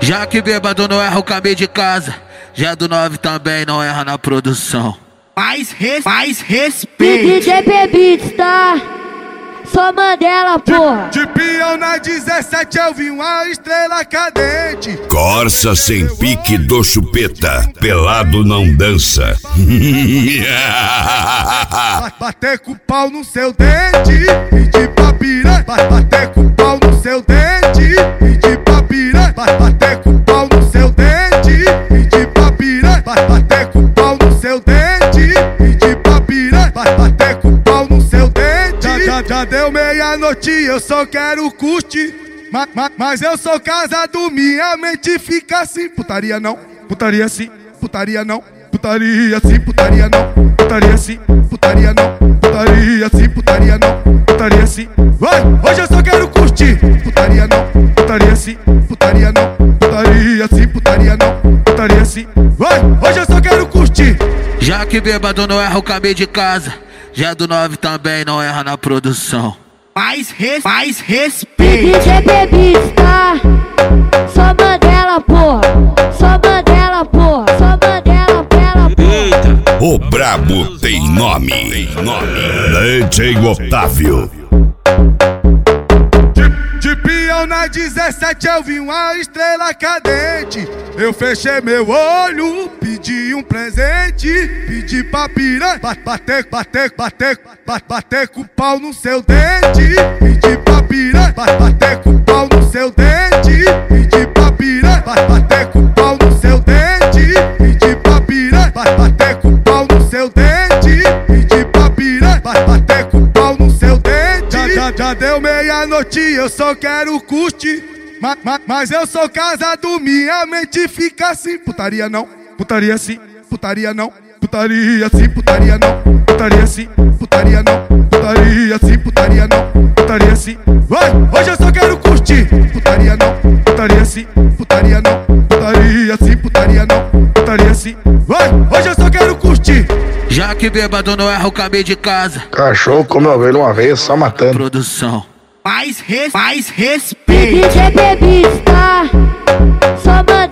Já que bêbado não erra o caminho de casa, já do 9 também não erra na produção. Mais respeito. DJ Bebitos, tá? Só Mandela, porra. De peão na 17 eu vi uma estrela cadente. Corsa sem pique do chupeta, pelado não dança. Bater com o pau no seu dente, pedir pra piranha. Bater com o pau no seu dente, pedir pra piranha. Bater com o pau no seu dente, pedir pra piranha. Bater com o pau no seu dente, pedir pra piranha. Bater com o pau no seu dente. Já deu meia-noite, eu só quero curtir. Mas eu sou casado, minha mente fica assim. Putaria não, putaria sim, putaria não. Putaria sim, putaria não. Putaria sim, putaria não. Putaria sim, putaria não. Putaria sim. Hoje eu só quero curtir. Putaria não, putaria sim, putaria não. Putaria sim, putaria não. Putaria sim. Hoje eu só quero curtir. Já que bêbado não erra o caminho de casa, já do 9 também não erra na produção. Mais respeito. DJ Bebitos, tá? Só Mandela, porra. Só Mandela, porra. Só Mandela, porra. O brabo tem nome. DJ Otávio. De peão na 17 eu vi uma estrela cadente. Eu fechei meu olho, pedi um presente. Pedi pra piranha bater com o pau no seu dente. Pedi pra piranha bater com o pau no seu dente. Pedi pra piranha bater com o pau no seu dente. Pedi pra piranha bater com o pau no seu dente. Pedi pra piranha bater com o pau no seu dente. Já deu meia-noite, eu só quero curtir. Mas eu sou casado, minha mente fica assim. Putaria não, putaria sim, putaria não. Putaria sim, putaria não. Putaria sim, putaria não. Putaria sim, putaria não. Putaria sim. Hoje eu só quero curtir. Putaria não, putaria sim, putaria não. Putaria sim, putaria não. Putaria sim. Hoje eu só quero curtir. Já que bêbado não erra o caminho de casa, Cachorro come ovelha uma vez, só matando. produção. Mais respeito. DJ Bebitos, tá? Só Mandela.